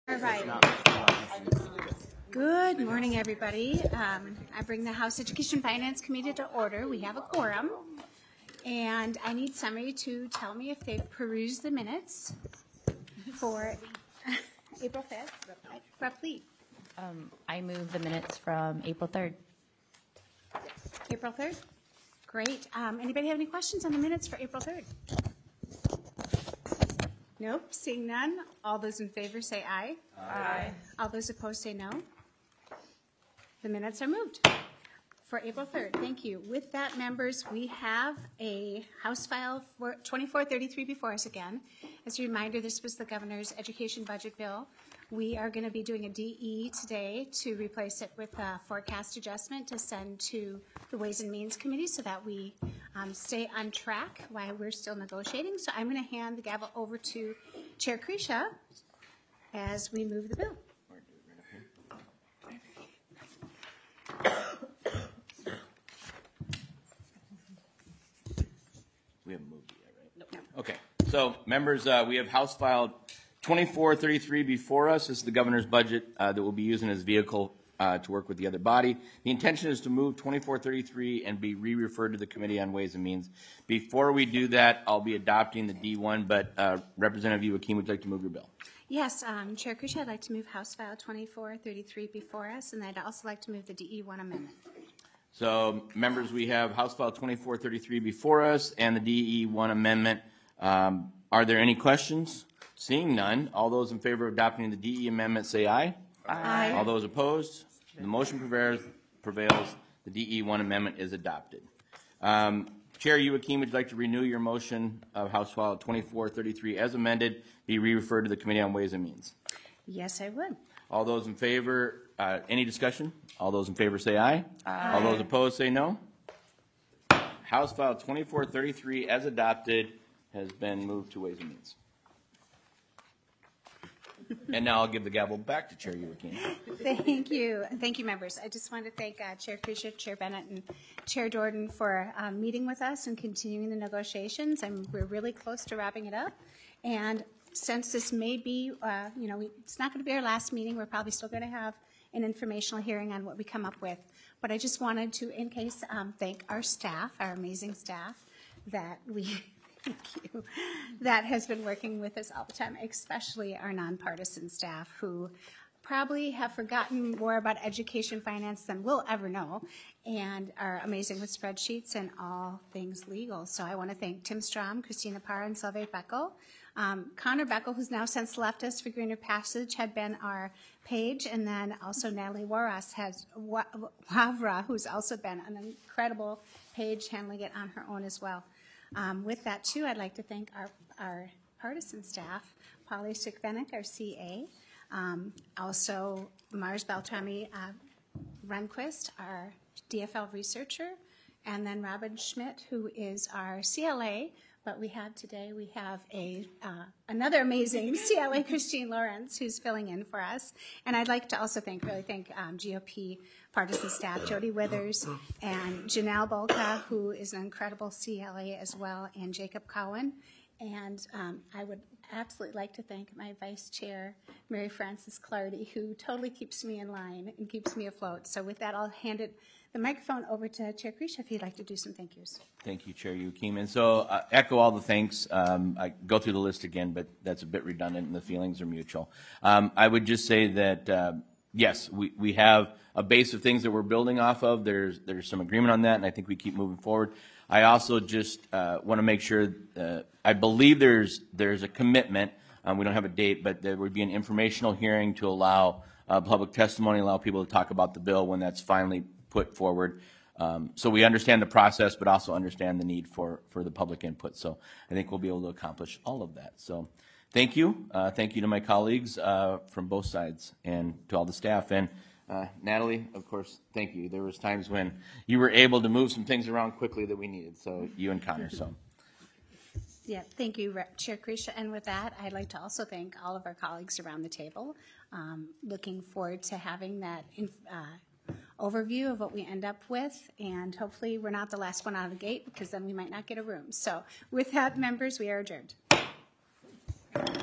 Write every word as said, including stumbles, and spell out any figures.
All right. Good morning, everybody. Um, I bring the House Education Finance Committee to order. We have a quorum, and I need somebody to tell me if they've perused the minutes for April fifth. Rep Lee. Um, I move the minutes from April third. April third? Great. Um, anybody have any questions on the minutes for April third? Nope, seeing none. All those in favor say aye. Aye. All those opposed say no. The minutes are moved for April third. Thank you. With that, members, we have a House File for twenty-four thirty-three before us again. As a reminder, this was the governor's education budget bill. We are going to be doing a D E today to replace it with a forecast adjustment to send to the Ways and Means Committee so that we um, stay on track while we're still negotiating. So I'm going to hand the gavel over to Chair Krisha as we move the bill. We haven't moved it yet, right? No. Okay. So, members, uh, we have House File twenty-four thirty-three before us. This is the governor's budget uh, that we'll be using as vehicle uh, to work with the other body. The intention is to move twenty-four thirty-three and be re-referred to the Committee on Ways and Means. Before we do that, I'll be adopting the D one, but uh, Representative Youakim, would you like to move your bill? Yes, um, Chair Krisha, I'd like to move House File twenty-four thirty-three before us, and I'd also like to move the D E one amendment. So, members, we have House File twenty-four thirty-three before us and the D E one amendment. Um, are there any questions? Seeing none, all those in favor of adopting the D E amendment say aye. Aye. All those opposed? The motion prevails. prevails. The D E one amendment is adopted. Um, Chair Youakim, would you like to renew your motion of House File twenty-four thirty-three as amended, be re-referred to the Committee on Ways and Means? Yes, I would. All those in favor, uh, any discussion? All those in favor say aye. Aye. All those opposed say no. House File twenty-four thirty-three as adopted has been moved to Ways and Means. And now I'll give the gavel back to Chair Youakim. Thank you. Thank you, members. I just want to thank uh, Chair Krisha, Chair Bennett, and Chair Jordan for um, meeting with us and continuing the negotiations. And we're really close to wrapping it up. And since this may be, uh, you know, we, it's not going to be our last meeting, we're probably still going to have an informational hearing on what we come up with. But I just wanted to, in case, um, thank our staff, our amazing staff, that we... Thank you. That has been working with us all the time, especially our nonpartisan staff who probably have forgotten more about education finance than we'll ever know and are amazing with spreadsheets and all things legal. So I want to thank Tim Strom, Christina Parr, and Sylvie Beckel. Um, Connor Beckel, who's now since left us for Greener Passage, had been our page, and then also Natalie Waras has Wavra, who's also been an incredible page, handling it on her own as well. Um, with that, too, I'd like to thank our, our partisan staff, Polly Sikvenik, our C A, um, also Mars Beltrami uh, Renquist, our D F L researcher, and then Robin Schmidt, who is our C L A. But we have today, we have a uh, another amazing C L A, Christine Lawrence, who's filling in for us. And I'd like to also thank, really thank um, G O P partisan staff, Jody Withers and Janelle Bolka, who is an incredible C L A as well, and Jacob Cowan. And um, I would absolutely like to thank my vice chair, Mary Frances Clardy, who totally keeps me in line and keeps me afloat. So with that, I'll hand it the microphone over to Chair Krisha if you'd like to do some thank yous. Thank you, Chair Youakim. And so uh, echo all the thanks. Um, I go through the list again, but that's a bit redundant and the feelings are mutual. Um, I would just say that, uh, yes, we, we have a base of things that we're building off of. There's, there's some agreement on that, and I think we keep moving forward. I also just uh, want to make sure, uh, I believe there's, there's a commitment. Um, we don't have a date, but there would be an informational hearing to allow uh, public testimony, allow people to talk about the bill when that's finally put forward. Um, so we understand the process, but also understand the need for, for the public input. So I think we'll be able to accomplish all of that. So thank you. Uh, thank you to my colleagues uh, from both sides and to all the staff. And uh, Natalie, of course, thank you. There was times when you were able to move some things around quickly that we needed. So you and Connor. So. Yeah, thank you, Chair Krisha. And with that, I'd like to also thank all of our colleagues around the table. Um, looking forward to having that uh, overview of what we end up with, and hopefully we're not the last one out of the gate because then we might not get a room. So with that, members, we are adjourned.